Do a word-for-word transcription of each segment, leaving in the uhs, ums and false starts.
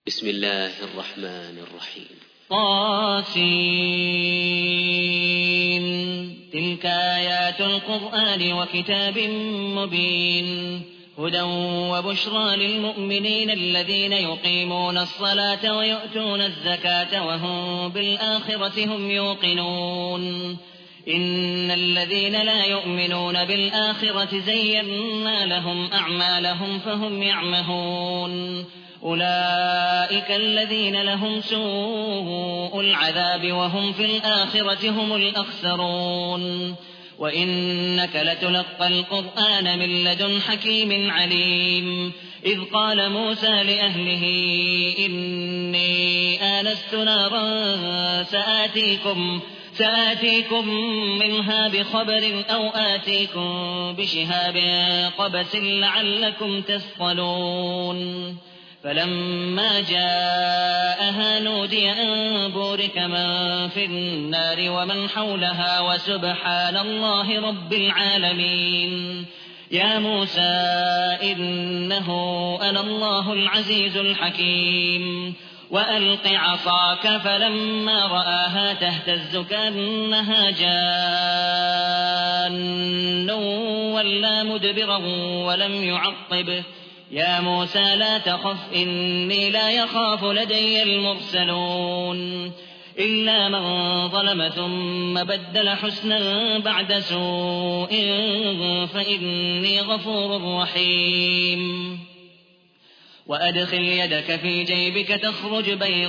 بسم الله الرحمن الرحيم. طاسين تلك آيات القرآن وكتاب مبين هدى وبشرى للمؤمنين الذين يقيمون الصلاة ويؤتون الزكاة وهم بالآخرة هم يوقنون. إن الذين لا يؤمنون بالآخرة زينا لهم أعمالهم فهم يعمهون. أولئك الذين لهم سوء العذاب وهم في الآخرة هم الأخسرون. وإنك لتلقى القرآن من لدن حكيم عليم. إذ قال موسى لأهله إني آنست نارا سآتيكم سآتيكم منها بخبر أو آتيكم بشهاب قبس لعلكم تصطلون. فلما جاءها نودي أن بورك من في النار ومن حولها وسبحان الله رب العالمين. يا موسى إنه أنا الله العزيز الحكيم. وألق عصاك فلما رآها تهتز كأنها جان ولا مدبرا ولم يعقب. يا موسى لا تخف إني لا يخاف لدي المرسلون. إلا من ظلم ثم بدل حسنا بعد سوء فإني غفور رحيم. وأدخل يدك في جيبك تخرج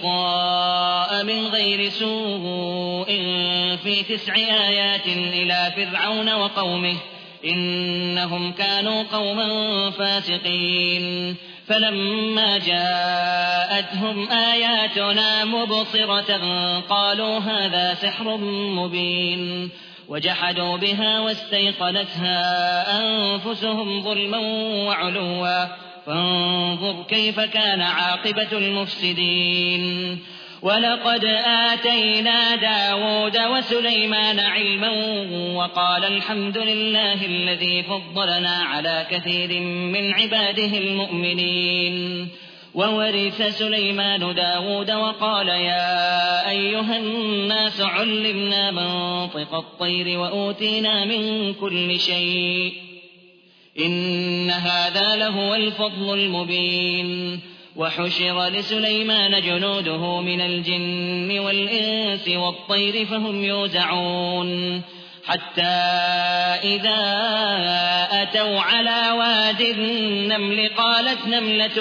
بيضاء من غير سوء في تسع آيات إلى فرعون وقومه إنهم كانوا قوما فاسقين. فلما جاءتهم آياتنا مبصرة قالوا هذا سحر مبين. وجحدوا بها واستيقنتها أنفسهم ظلما وعلوا فانظر كيف كان عاقبة المفسدين. ولقد آتينا داود وسليمان علما وقال الحمد لله الذي فضلنا على كثير من عباده المؤمنين. وورث سليمان داود وقال يا أيها الناس علمنا منطق الطير وأوتينا من كل شيء إن هذا لهو الفضل المبين. وحشر لسليمان جنوده من الجن والإنس والطير فهم يوزعون. حتى إذا أتوا على واد النمل قالت نملة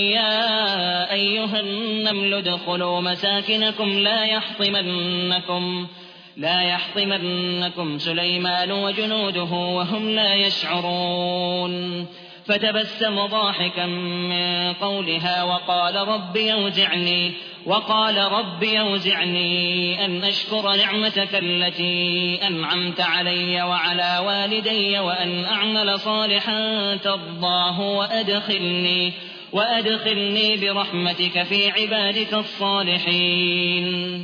يا أيها النمل ادخلوا مساكنكم لا يحطمنكم لا يحطمنكم سليمان وجنوده وهم لا يشعرون. فتبسم ضاحكا من قولها وقال رب يوزعني وقال رب يوزعني أن أشكر نعمتك التي أنعمت علي وعلى والدي وأن أعمل صالحا ترضاه وأدخلني وأدخلني برحمتك في عبادك الصالحين.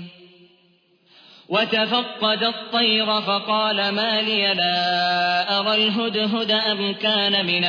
وتفقد الطير فقال ما لي لا أرى الهدهد أم كان من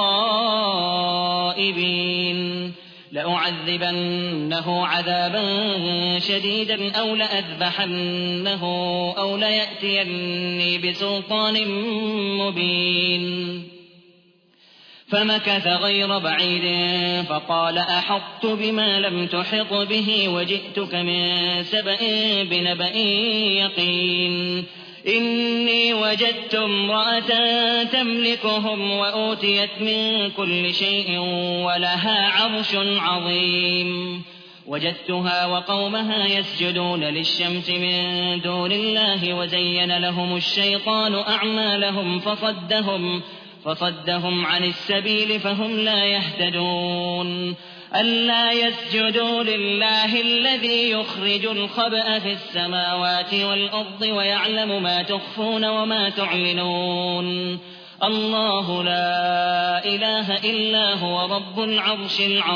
الغائبين. لأعذبنه عذابا شديدا أو لأذبحنه أو ليأتيني بسلطان مبين. فمكث غير بعيد فقال أحطت بما لم تحط به وجئتك من سبأ بنبأ يقين. إني وجدت امرأة تملكهم وأوتيت من كل شيء ولها عرش عظيم. وجدتها وقومها يسجدون للشمس من دون الله وزين لهم الشيطان أعمالهم فصدهم فصدهم عن السبيل فهم لا يهتدون. ألا يسجدوا لله الذي يخرج الخبأ في السماوات والأرض ويعلم ما تخفون وما تعلنون. الله لا إله إلا هو رب العرش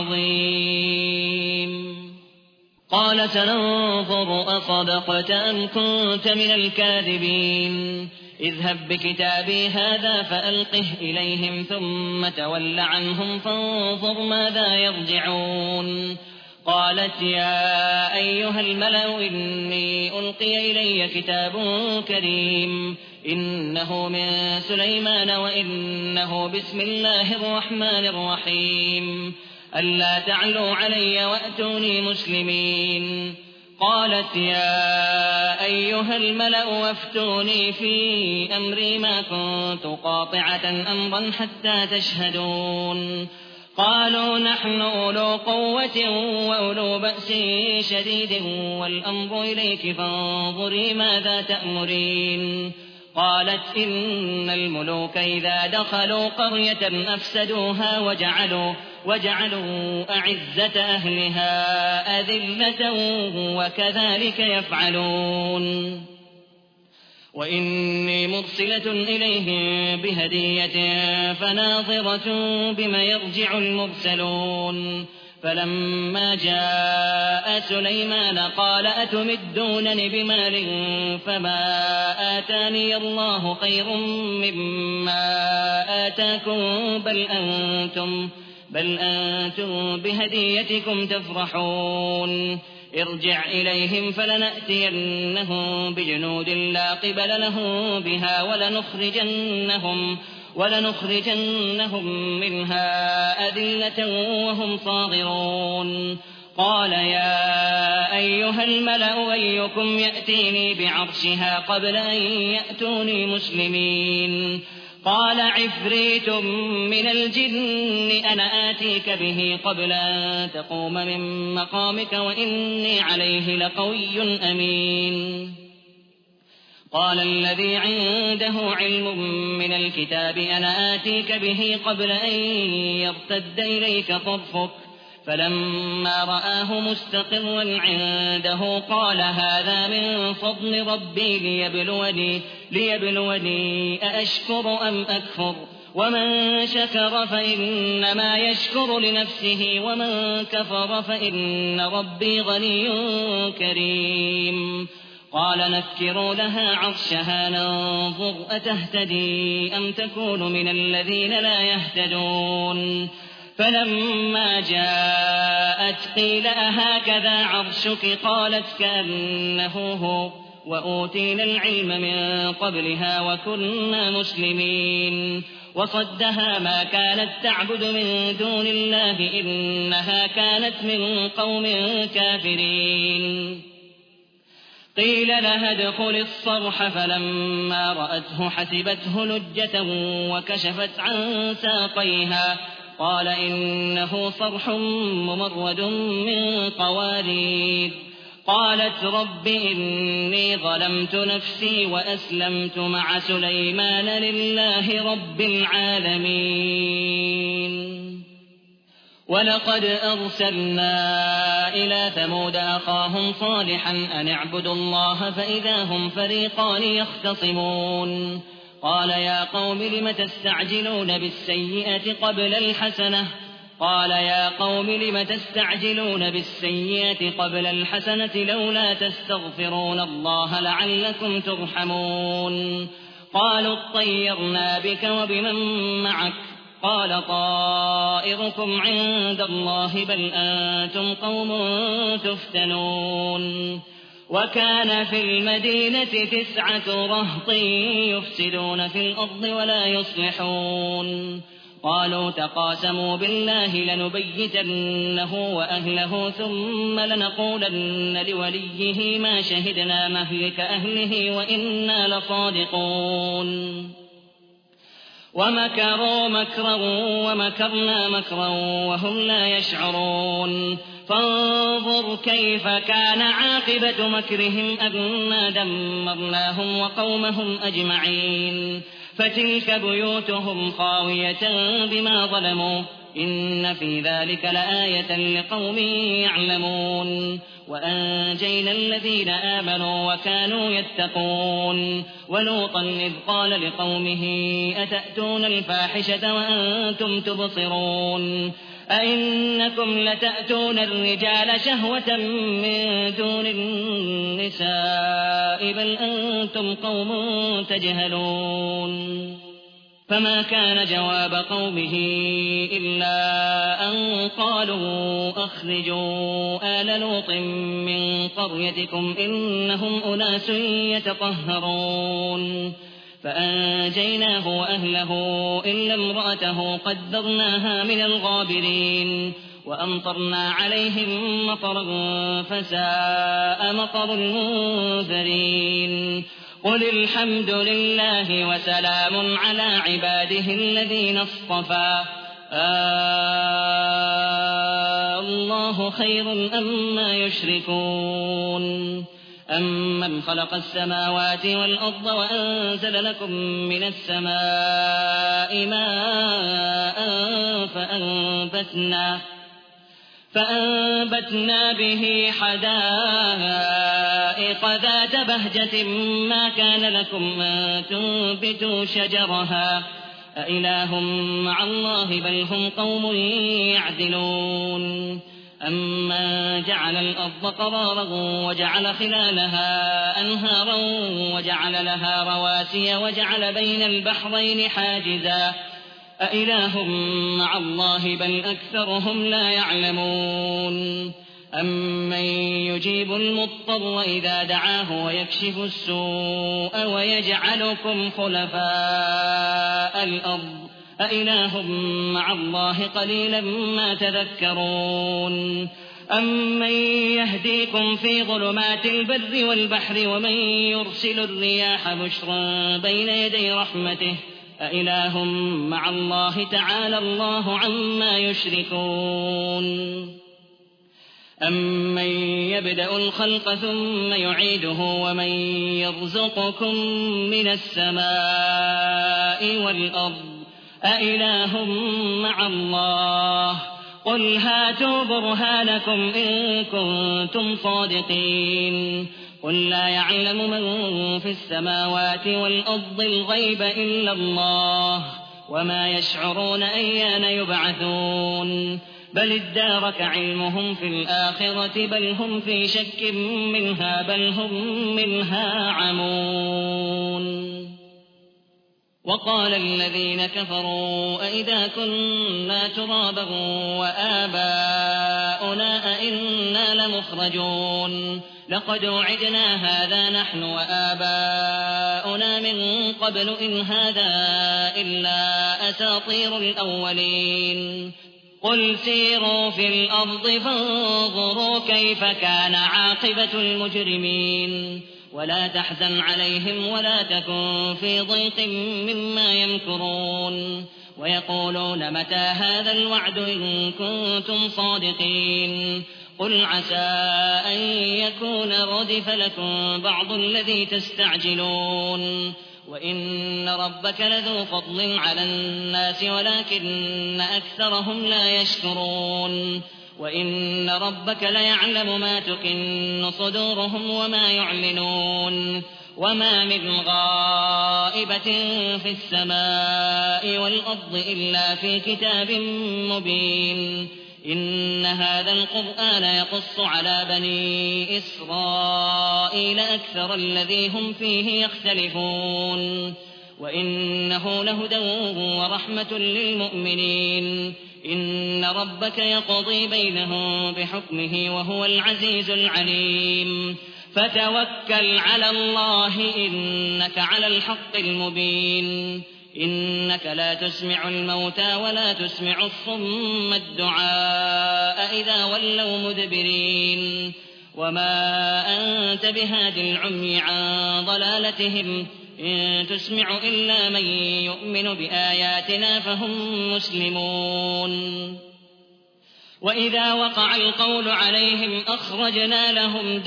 العظيم. قال سننظر أصدقت أم كنت من الكاذبين. اذهب بكتابي هذا فألقه إليهم ثم تول عنهم فانظر ماذا يرجعون. قالت يا أيها الملأ إني ألقي إلي كتاب كريم إنه من سليمان وإنه بسم الله الرحمن الرحيم ألا تعلوا علي وأتوني مسلمين. قالت يا أيها الملأ وافتوني في أمري ما كنت قاطعة أمرا حتى تشهدون. قالوا نحن أولو قوة وأولو بأس شديد والأمر إليك فانظري ماذا تأمرين. قالت إن الملوك إذا دخلوا قرية أفسدوها وجعلوا, وجعلوا أعزة أهلها أذلة وكذلك يفعلون. وإني مرسلة إليهم بهدية فناظرة بما يرجع المرسلون. فلما جاء سليمان قال أتمدونني بمال فما آتاني الله خير مما آتاكم بل أنتم, بل أنتم بهديتكم تفرحون. ارجع إليهم فلنأتينهم بجنود لا قبل لهم بها ولنخرجنهم, ولنخرجنهم منها أذلة وهم صاغرون. قال يا أيها الملأ أيكم يأتيني بعرشها قبل أن يأتوني مسلمين. قال عفريت من الجن أنا آتيك به قبل أن تقوم من مقامك وإني عليه لقوي أمين. قال الذي عنده علم من الكتاب أنا آتيك به قبل أن يرتد إليك طرفك. فلما رآه مستقرا عنده قال هذا من فضل ربي ليبلوني, ليبلوني أأشكر أم أكفر. ومن شكر فإنما يشكر لنفسه ومن كفر فإن ربي غني كريم. قال نكروا لها عرشها ننظر أتهتدي أم تكون من الذين لا يهتدون. فلما جاءت قيل أهكذا عرشك قالت كأنه هو وأوتينا العلم من قبلها وكنا مسلمين. وصدها ما كانت تعبد من دون الله إنها كانت من قوم كافرين. قيل لها ادخل الصرح فلما رأته حسبته لجة وكشفت عن ساقيها قال إنه صرح ممرد من قوارير. قالت رب إني ظلمت نفسي وأسلمت مع سليمان لله رب العالمين. ولقد أرسلنا إلى ثمود أخاهم صالحا أن اعبدوا الله فإذا هم فريقان يختصمون. قال يا قوم لم تستعجلون بالسيئة قبل الحسنة قال يا قوم لم تستعجلون بالسيئة قبل الحسنة لولا تستغفرون الله لعلكم ترحمون. قالوا اطيرنا بك وبمن معك قال طائركم عند الله بل أنتم قوم تفتنون. وكان في المدينة تسعة رهط يفسدون في الأرض ولا يصلحون. قالوا تقاسموا بالله لنبيتنه وأهله ثم لنقولن لوليه ما شهدنا مهلك أهله وإنا لصادقون. ومكروا مكرا ومكرنا مكرا وهم لا يشعرون. فانظر كيف كان عاقبة مكرهم أنا دمرناهم وقومهم أجمعين. فتلك بيوتهم خاوية بما ظلموا إن في ذلك لآية لقوم يعلمون. وأنجينا الذين آمنوا وكانوا يتقون. ولوطا إذ قال لقومه أتأتون الفاحشة وأنتم تبصرون أئنكم لتأتون الرجال شهوة من دون النساء بل أنتم قوم تجهلون. فما كان جواب قومه إلا أن قالوا أخرجوا آل لوط من قريتكم إنهم أناس يتطهرون فأنجيناه وأهله إلا امرأته قدرناها من الغابرين وأمطرنا عليهم مطرا فساء مطر المنذرين قل الحمد لله وسلام على عباده الذين اصطفى آه الله خير أما يشركون أمن خلق السماوات والأرض وأنزل لكم من السماء ماء فأنبتنا فأنبتنا به حدائق ذات بهجة ما كان لكم أن تنبتوا شجرها أإله مع الله بل هم قوم يعدلون أمن جعل الأرض قرارا وجعل خلالها أنهارا وجعل لها رواسي وجعل بين البحرين حاجزا أإله مع الله بل أكثرهم لا يعلمون أمن يجيب المضطر إذا دعاه ويكشف السوء ويجعلكم خلفاء الأرض أإله مع الله قليلا ما تذكرون أمن يهديكم في ظلمات البر والبحر ومن يرسل الرياح بشرا بين يدي رحمته أإله مع الله تعالى الله عما يشركون أمن يبدأ الخلق ثم يعيده ومن يرزقكم من السماء والأرض أإله مع الله قل هاتوا برهانكم إن كنتم صادقين قل لا يعلم من في السماوات والأرض الغيب إلا الله وما يشعرون أيان يبعثون بل ادارك علمهم في الآخرة بل هم في شك منها بل هم منها عمون وقال الذين كفروا أئذا كنا ترابا وآباؤنا أئنا لمخرجون لقد وعدنا هذا نحن وآباؤنا من قبل إن هذا إلا أساطير الأولين قل سيروا في الأرض فانظروا كيف كان عاقبة المجرمين ولا تحزن عليهم ولا تكن في ضيق مما يمكرون ويقولون متى هذا الوعد إن كنتم صادقين قل عسى أن يكون ردف لكم بعض الذي تستعجلون وإن ربك لذو فضل على الناس ولكن أكثرهم لا يشكرون وإن ربك ليعلم ما تكن صدورهم وما يعلنون وما من غائبة في السماء والأرض إلا في كتاب مبين إن هذا القرآن يقص على بني إسرائيل أكثر الذي هم فيه يختلفون وإنه لهدى ورحمة للمؤمنين إن ربك يقضي بينهم بحكمه وهو العزيز العليم فتوكل على الله إنك على الحق المبين إنك لا تسمع الموتى ولا تسمع الصم الدعاء إذا ولوا مدبرين وما أنت بهاد العمي عن ضلالتهم إن تسمع إلا من يؤمن بآياتنا فهم مسلمون وإذا وقع القول عليهم أخرجنا لهم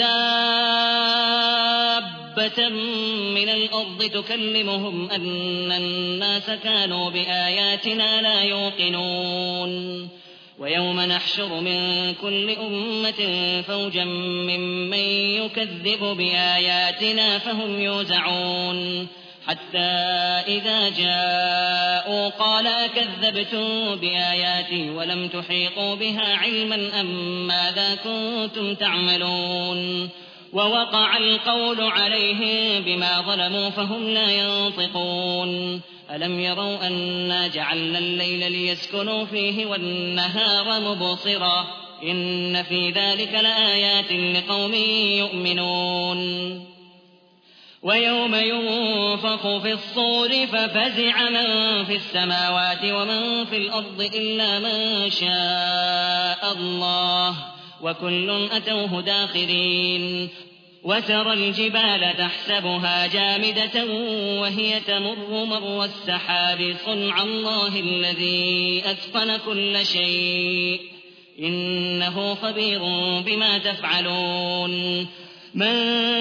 دابة من الأرض تكلمهم أن الناس كانوا بآياتنا لا يوقنون ويوم نحشر من كل أمة فوجا ممن يكذب بآياتنا فهم يوزعون حتى إذا جاءوا قال أكذبتم بآياتي ولم تحيطوا بها علما أم ماذا كنتم تعملون ووقع القول عليهم بما ظلموا فهم لا ينطقون ألم يروا أنا جعلنا الليل ليسكنوا فيه والنهار مبصرا إن في ذلك لآيات لقوم يؤمنون ويوم ينفخ في الصور ففزع من في السماوات ومن في الأرض إلا من شاء الله وكل أتوه داخرين وترى الجبال تحسبها جامدة وهي تمر مر السحاب صنع الله الذي أتقن كل شيء إنه خبير بما تفعلون من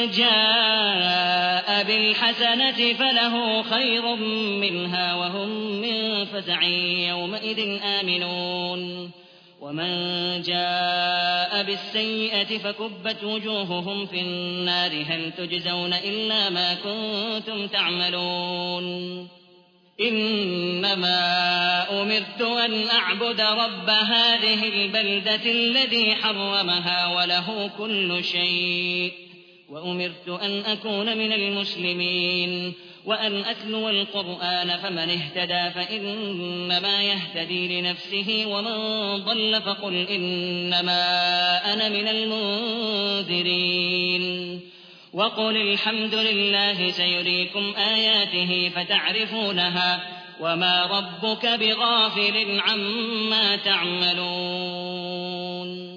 جاء بالحسنة فله خير منها وهم من فزع يومئذ آمنون ومن جاء بالسيئة فكبت وجوههم في النار هل تجزون إلا ما كنتم تعملون إنما أمرت أن أعبد رب هذه البلدة الذي حرمها وله كل شيء وأمرت أن أكون من المسلمين وأن أتلو القرآن فمن اهتدى فإنما يهتدي لنفسه ومن ضل فقل إنما أنا من المنذرين وقل الحمد لله سيريكم آياته فتعرفونها وما ربك بغافل عما تعملون